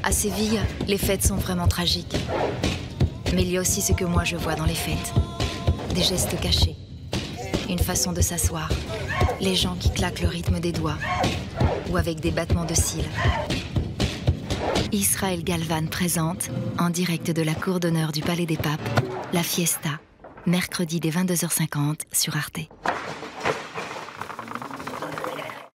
À Séville, les fêtes sont vraiment tragiques. Mais il y a aussi ce que moi je vois dans les fêtes. Des gestes cachés, une façon de s'asseoir, les gens qui claquent le rythme des doigts, ou avec des battements de cils. Israël Galvan présente, en direct de la cour d'honneur du Palais des Papes, la Fiesta, mercredi dès 22h50 sur Arte.